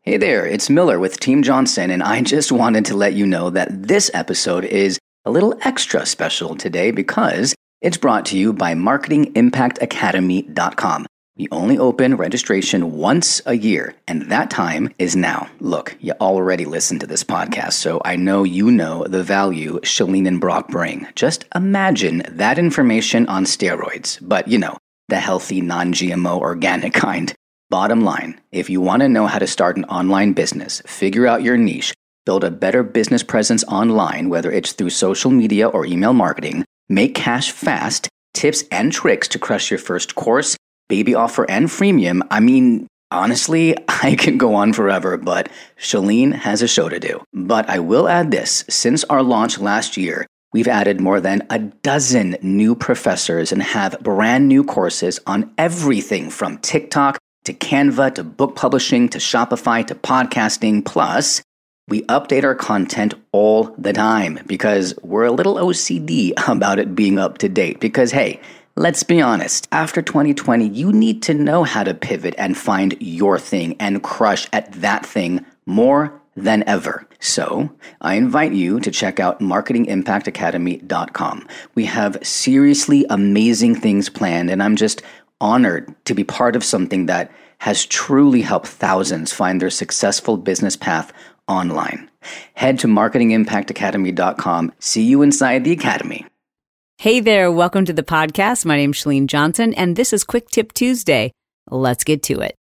Hey there, it's Miller with Team Johnson, and I just wanted to let you know that this episode is a little extra special today because it's brought to you by MarketingImpactAcademy.com. We only open registration once a year, and that time is now. Look, you already listened to this podcast, so I know you know the value Chalene and Brock bring. Just imagine that information on steroids, but the healthy, non-GMO, organic kind. Bottom line, if you want to know how to start an online business, figure out your niche, build a better business presence online, whether it's through social media or email marketing, make cash fast, tips and tricks to crush your first course, baby offer and freemium, honestly, I can go on forever, but Chalene has a show to do. But I will add this, since our launch last year, we've added more than a dozen new professors and have brand new courses on everything from TikTok to Canva, to book publishing, to Shopify, to podcasting. Plus, we update our content all the time because we're a little OCD about it being up to date. Because, hey, let's be honest, after 2020, you need to know how to pivot and find your thing and crush at that thing more than ever. So, I invite you to check out MarketingImpactAcademy.com. We have seriously amazing things planned, and I'm just honored to be part of something that has truly helped thousands find their successful business path online. Head to MarketingImpactAcademy.com. See you inside the academy. Hey there, welcome to the podcast. My name's Chalene Johnson, and this is Quick Tip Tuesday. Let's get to it.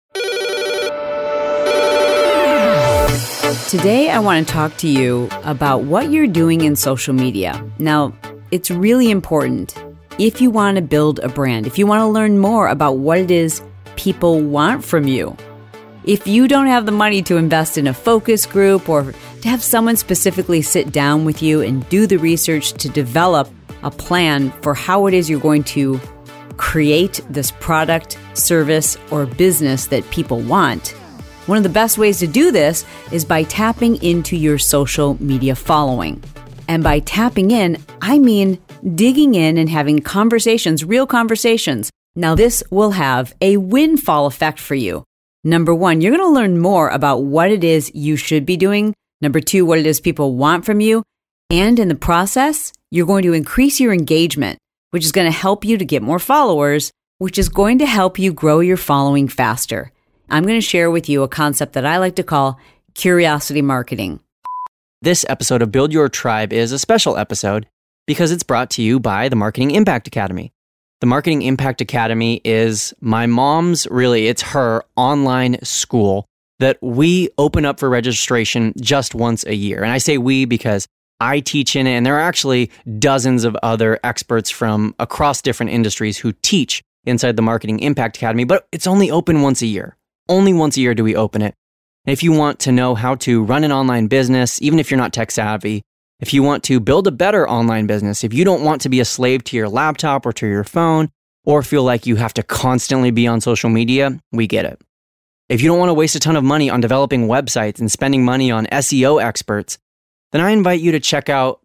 Today, I want to talk to you about what you're doing in social media. Now, it's really important. If you want to build a brand, if you want to learn more about what it is people want from you, if you don't have the money to invest in a focus group or to have someone specifically sit down with you and do the research to develop a plan for how it is you're going to create this product, service, or business that people want, one of the best ways to do this is by tapping into your social media following. And by tapping in, I mean digging in and having conversations, real conversations. Now, this will have a windfall effect for you. Number one, you're going to learn more about what it is you should be doing. Number two, what it is people want from you. And in the process, you're going to increase your engagement, which is going to help you to get more followers, which is going to help you grow your following faster. I'm going to share with you a concept that I like to call curiosity marketing. This episode of Build Your Tribe is a special episode because it's brought to you by the Marketing Impact Academy. The Marketing Impact Academy is my mom's, it's her online school that we open up for registration just once a year. And I say we because I teach in it, and there are actually dozens of other experts from across different industries who teach inside the Marketing Impact Academy, but it's only open once a year. Only once a year do we open it. And if you want to know how to run an online business, even if you're not tech savvy, if you want to build a better online business, if you don't want to be a slave to your laptop or to your phone, or feel like you have to constantly be on social media, we get it. If you don't want to waste a ton of money on developing websites and spending money on SEO experts, then I invite you to check out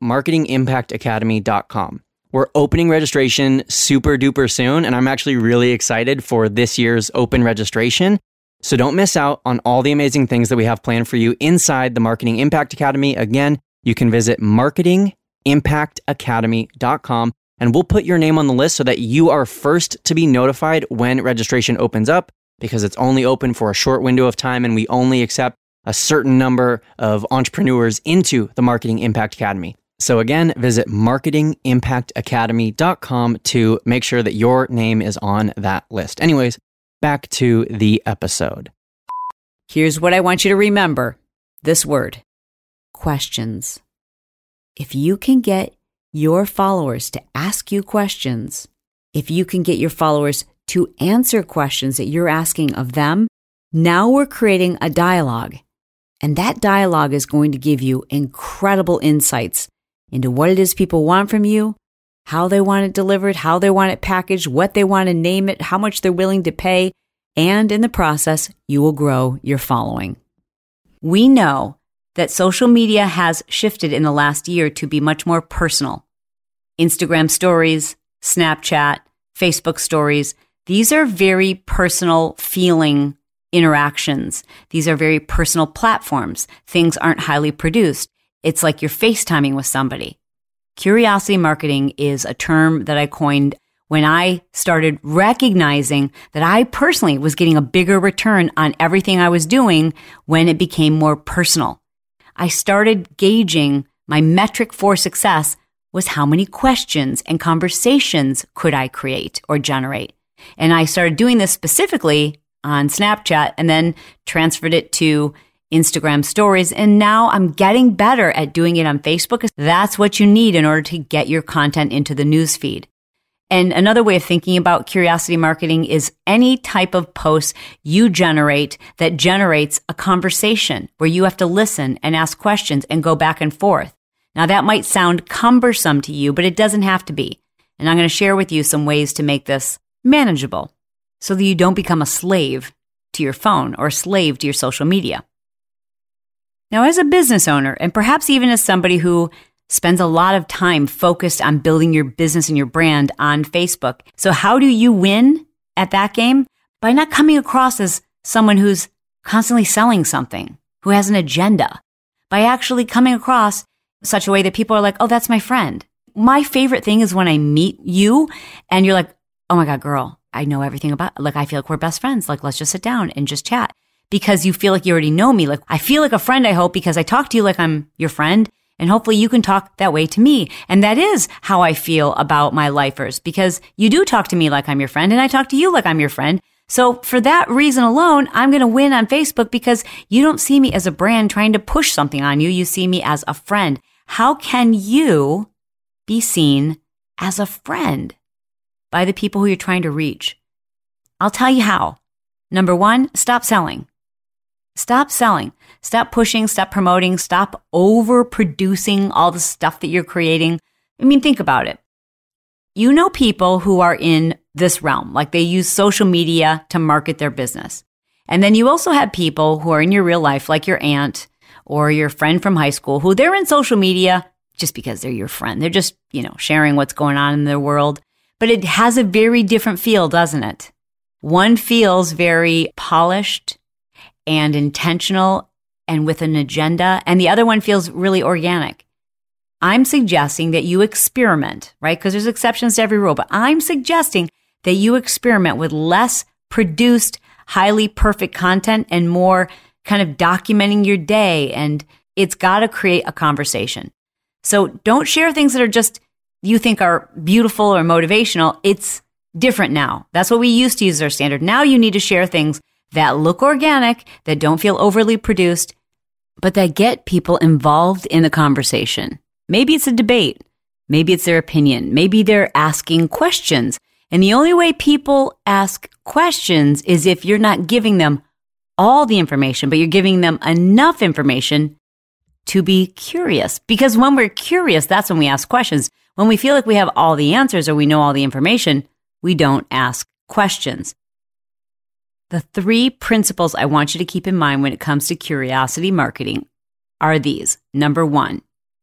MarketingImpactAcademy.com. We're opening registration super duper soon, and I'm actually really excited for this year's open registration. So don't miss out on all the amazing things that we have planned for you inside the Marketing Impact Academy. Again, you can visit MarketingImpactAcademy.com, and we'll put your name on the list so that you are first to be notified when registration opens up, because it's only open for a short window of time and we only accept a certain number of entrepreneurs into the Marketing Impact Academy. So again, visit MarketingImpactAcademy.com to make sure that your name is on that list. Anyways, back to the episode. Here's what I want you to remember. This word. Questions. If you can get your followers to ask you questions, if you can get your followers to answer questions that you're asking of them, now we're creating a dialogue. And that dialogue is going to give you incredible insights into what it is people want from you, how they want it delivered, how they want it packaged, what they want to name it, how much they're willing to pay, and in the process, you will grow your following. We know that social media has shifted in the last year to be much more personal. Instagram stories, Snapchat, Facebook stories, these are very personal feeling interactions. These are very personal platforms. Things aren't highly produced. It's like you're FaceTiming with somebody. Curiosity marketing is a term that I coined when I started recognizing that I personally was getting a bigger return on everything I was doing when it became more personal. I started gauging my metric for success was how many questions and conversations could I create or generate. And I started doing this specifically on Snapchat and then transferred it to Instagram stories. And now I'm getting better at doing it on Facebook. That's what you need in order to get your content into the newsfeed. And another way of thinking about curiosity marketing is any type of post you generate that generates a conversation where you have to listen and ask questions and go back and forth. Now that might sound cumbersome to you, but it doesn't have to be. And I'm going to share with you some ways to make this manageable so that you don't become a slave to your phone or a slave to your social media. Now, as a business owner, and perhaps even as somebody who spends a lot of time focused on building your business and your brand on Facebook. So how do you win at that game? By not coming across as someone who's constantly selling something, who has an agenda. By actually coming across such a way that people are like, oh, that's my friend. My favorite thing is when I meet you and you're like, oh my God, girl, I know everything about, like, I feel like we're best friends. Like, let's just sit down and just chat because you feel like you already know me. Like, I feel like a friend, I hope, because I talk to you like I'm your friend. And hopefully you can talk that way to me. And that is how I feel about my lifers, because you do talk to me like I'm your friend and I talk to you like I'm your friend. So for that reason alone, I'm going to win on Facebook because you don't see me as a brand trying to push something on you. You see me as a friend. How can you be seen as a friend by the people who you're trying to reach? I'll tell you how. Number one, stop selling. Stop selling. Stop pushing, stop promoting, stop overproducing all the stuff that you're creating. I mean, think about it. You know people who are in this realm, like they use social media to market their business. And then you also have people who are in your real life, like your aunt or your friend from high school, who they're in social media just because they're your friend. They're just, sharing what's going on in their world. But it has a very different feel, doesn't it? One feels very polished and intentional and with an agenda, and the other one feels really organic. I'm suggesting that you experiment, right? Because there's exceptions to every rule, but I'm suggesting that you experiment with less produced, highly perfect content and more kind of documenting your day, and it's got to create a conversation. So don't share things that are just you think are beautiful or motivational. It's different now. That's what we used to use as our standard. Now you need to share things that look organic, that don't feel overly produced, but that get people involved in the conversation. Maybe it's a debate. Maybe it's their opinion. Maybe they're asking questions. And the only way people ask questions is if you're not giving them all the information, but you're giving them enough information to be curious. Because when we're curious, that's when we ask questions. When we feel like we have all the answers or we know all the information, we don't ask questions. The 3 principles I want you to keep in mind when it comes to curiosity marketing are these. Number 1,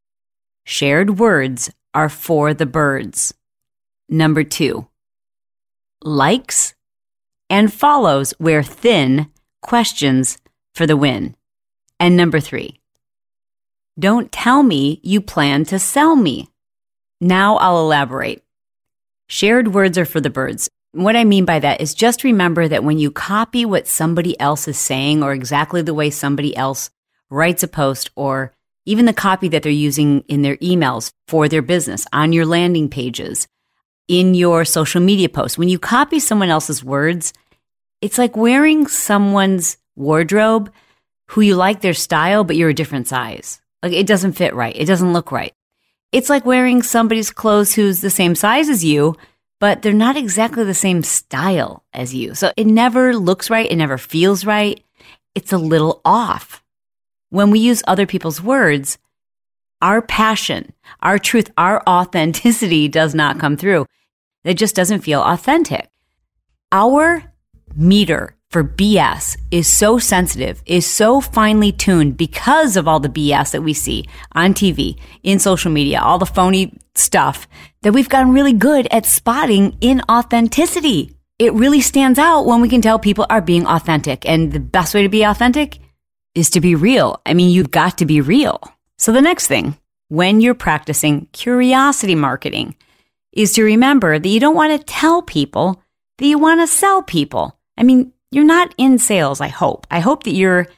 shared words are for the birds. Number 2, likes and follows wear thin, questions for the win. And number 3, don't tell me you plan to sell me. Now I'll elaborate. Shared words are for the birds. What I mean by that is just remember that when you copy what somebody else is saying or exactly the way somebody else writes a post or even the copy that they're using in their emails for their business, on your landing pages, in your social media posts, when you copy someone else's words, it's like wearing someone's wardrobe who you like their style, but you're a different size. Like it doesn't fit right. It doesn't look right. It's like wearing somebody's clothes who's the same size as you, but they're not exactly the same style as you. So it never looks right. It never feels right. It's a little off. When we use other people's words, our passion, our truth, our authenticity does not come through. It just doesn't feel authentic. Our meter for BS is so sensitive, is so finely tuned because of all the BS that we see on TV, in social media, all the phony stuff, that we've gotten really good at spotting inauthenticity. it really stands out when we can tell people are being authentic. And the best way to be authentic is to be real. I mean, you've got to be real. So the next thing, when you're practicing curiosity marketing, is to remember that you don't want to tell people that you want to sell people. I mean, you're not in sales, I hope. I hope that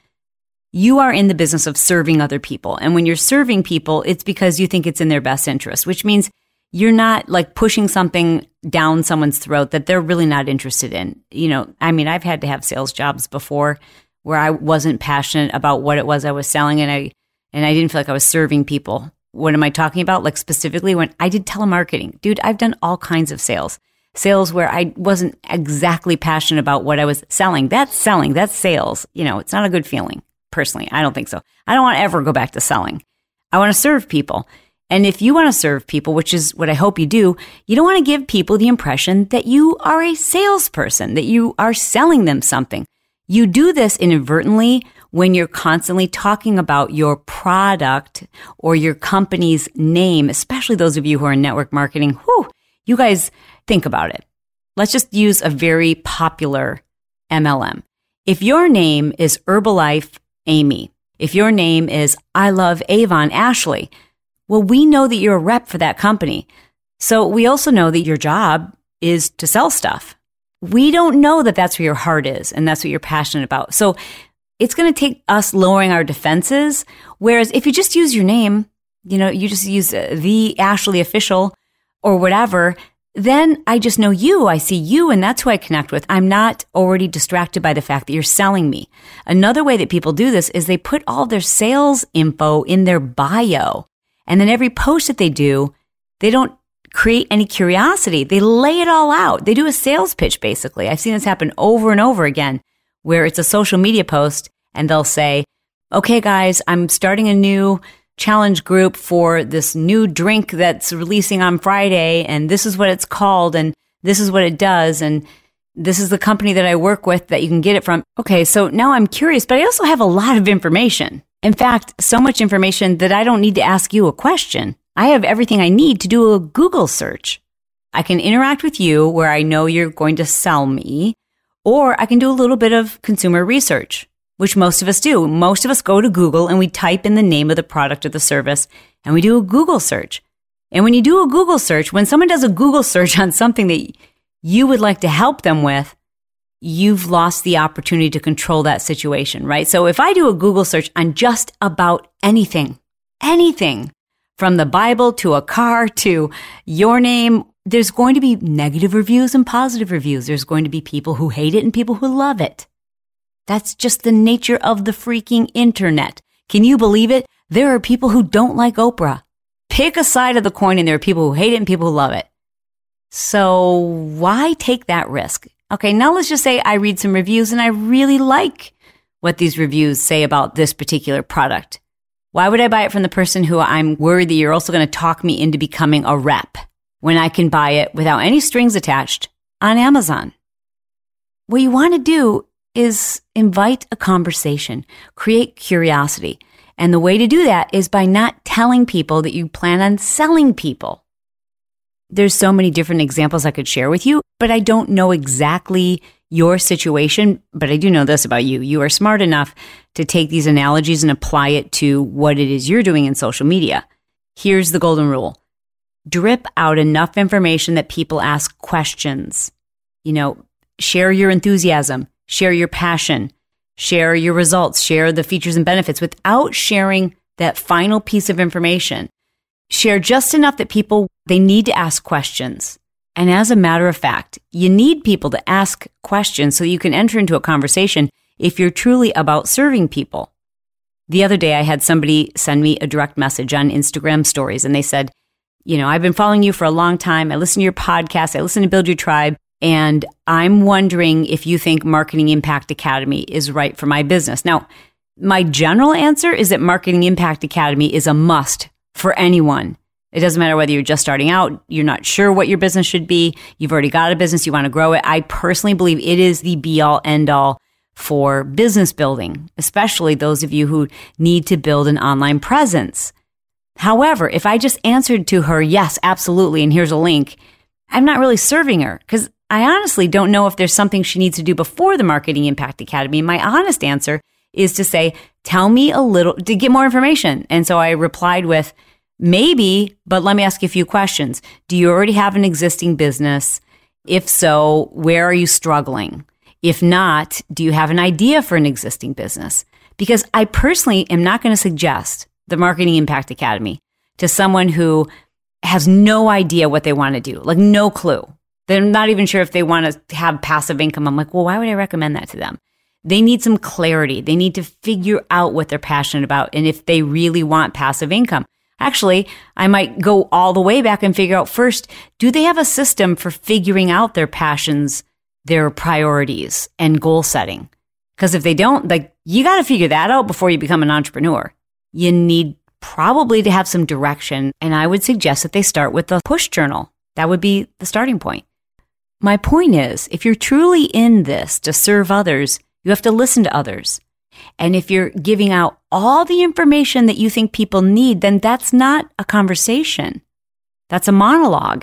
you are in the business of serving other people. And when you're serving people, it's because you think it's in their best interest, which means you're not like pushing something down someone's throat that they're really not interested in. You know, I mean, I've had to have sales jobs before where I wasn't passionate about what it was I was selling, and I didn't feel like I was serving people. What am I talking about? Like specifically when I did telemarketing. Dude, I've done all kinds of sales where I wasn't exactly passionate about what I was selling. That's selling. That's sales. You know, it's not a good feeling. Personally, I don't think so. I don't want to ever go back to selling. I want to serve people. And if you want to serve people, which is what I hope you do, you don't want to give people the impression that you are a salesperson, that you are selling them something. You do this inadvertently when you're constantly talking about your product or your company's name, especially those of you who are in network marketing. Whew, you guys think about it. Let's just use a very popular MLM. If your name is Herbalife Amy, if your name is I Love Avon Ashley, well, we know that you're a rep for that company. So we also know that your job is to sell stuff. We don't know that that's where your heart is and that's what you're passionate about. So it's going to take us lowering our defenses. Whereas if you just use your name, you know, you just use the Ashley Official or whatever, then I just know you, I see you, and that's who I connect with. I'm not already distracted by the fact that you're selling me. Another way that people do this is they put all their sales info in their bio. And then every post that they do, they don't create any curiosity. They lay it all out. They do a sales pitch, basically. I've seen this happen over and over again, where it's a social media post and they'll say, okay, guys, I'm starting a new challenge group for this new drink that's releasing on Friday, and this is what it's called, and this is what it does, and this is the company that I work with that you can get it from. Okay, so now I'm curious, but I also have a lot of information. In fact, so much information that I don't need to ask you a question. I have everything I need to do a Google search. I can interact with you where I know you're going to sell me, or I can do a little bit of consumer research, which most of us do. Most of us go to Google and we type in the name of the product or the service and we do a Google search. And when you do a Google search, when someone does a Google search on something that you would like to help them with, you've lost the opportunity to control that situation, right? So if I do a Google search on just about anything from the Bible to a car to your name, there's going to be negative reviews and positive reviews. There's going to be people who hate it and people who love it. That's just the nature of the freaking internet. Can you believe it? There are people who don't like Oprah. Pick a side of the coin and there are people who hate it and people who love it. So why take that risk? Okay, now let's just say I read some reviews and I really like what these reviews say about this particular product. Why would I buy it from the person who I'm worried that you're also going to talk me into becoming a rep when I can buy it without any strings attached on Amazon? What you want to do is invite a conversation, create curiosity. And the way to do that is by not telling people that you plan on selling people. There's so many different examples I could share with you, but I don't know exactly your situation, but I do know this about you. You are smart enough to take these analogies and apply it to what it is you're doing in social media. Here's the golden rule. Drip out enough information that people ask questions. You know, share your enthusiasm, share your passion, share your results, share the features and benefits without sharing that final piece of information. Share just enough that people, they need to ask questions. And as a matter of fact, you need people to ask questions so you can enter into a conversation if you're truly about serving people. The other day, I had somebody send me a direct message on Instagram stories, and they said, you know, I've been following you for a long time. I listen to your podcast. I listen to Build Your Tribe. And I'm wondering if you think Marketing Impact Academy is right for my business. Now, my general answer is that Marketing Impact Academy is a must for anyone. It doesn't matter whether you're just starting out, you're not sure what your business should be, you've already got a business, you want to grow it. I personally believe it is the be-all, end-all for business building, especially those of you who need to build an online presence. However, if I just answered to her, yes, absolutely, and here's a link, I'm not really serving her because I honestly don't know if there's something she needs to do before the Marketing Impact Academy. My honest answer is to say, tell me a little, to get more information. And so I replied with, maybe, but let me ask you a few questions. Do you already have an existing business? If so, where are you struggling? If not, do you have an idea for an existing business? Because I personally am not going to suggest the Marketing Impact Academy to someone who has no idea what they want to do, like no clue. They're not even sure if they want to have passive income. I'm like, well, why would I recommend that to them? They need some clarity. They need to figure out what they're passionate about and if they really want passive income. Actually, I might go all the way back and figure out first, do they have a system for figuring out their passions, their priorities, and goal setting? Because if they don't, like, you got to figure that out before you become an entrepreneur. You need probably to have some direction. And I would suggest that they start with the push journal. That would be the starting point. My point is, if you're truly in this to serve others, you have to listen to others. And if you're giving out all the information that you think people need, then that's not a conversation. That's a monologue.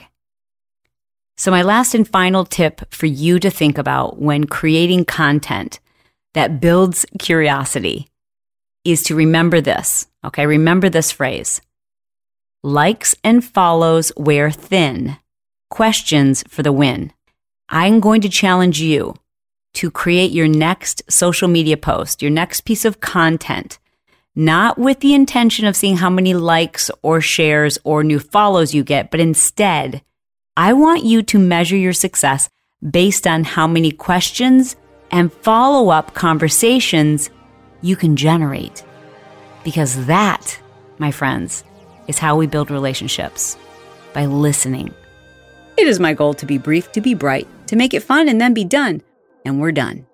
So my last and final tip for you to think about when creating content that builds curiosity is to remember this. Okay, remember this phrase. Likes and follows wear thin. Questions for the win. I'm going to challenge you to create your next social media post, your next piece of content, not with the intention of seeing how many likes or shares or new follows you get, but instead, I want you to measure your success based on how many questions and follow-up conversations you can generate. Because that, my friends, is how we build relationships, by listening. It is my goal to be brief, to be bright, to make it fun, and then be done. And we're done.